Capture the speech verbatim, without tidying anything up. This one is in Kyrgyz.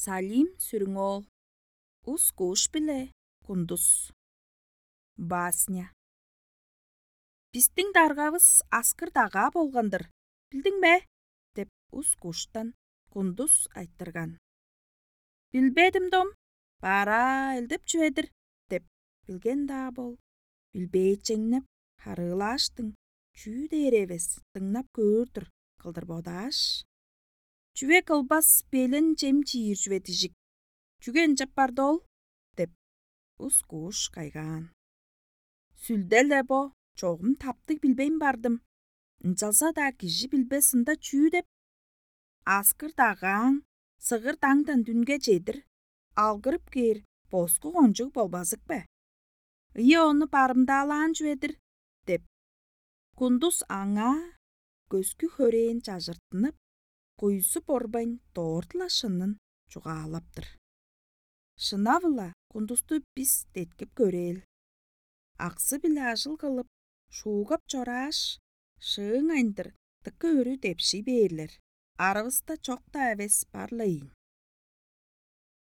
Салим сүрүңол. Ускуш биле кундуз. Басня. Биздин даргабыз аскырдага болгондур. Билдиңби? деп ускуштан кундуз айттырган. Билбедим дом. Бара элдеп жүбедир деп билген да бол. Билбей чеңнеп харыылаштың. Чүү дээребес тыңнап көөрдүр кылдырбодаш. Жүбе кылбас белин жем жийир жүбетижик. Жүген жаппарды ол деп ускуш кайган. Сүлделе бо чогум тапты билбейм бардым. Ынчалса да киши билбес ында чүү деп. Аскырдағаң сыгыр таңдан дүнге жедир. Алгырып кээр боску конжук болбазык бе. Ие оны барымда алаан жүбедир деп. Кундуз аңа көскү хөрейин жажыртынып, куйсу борбайн тоортула шынын чугаалаптыр. Шынабыла кундузду биз теткеп көрел. Аксы биле ажыл кылып, шуугап чорааш, шыың айндыр тыкка өрү депши бээрлер. Арыбызда чок да эбес барлайын.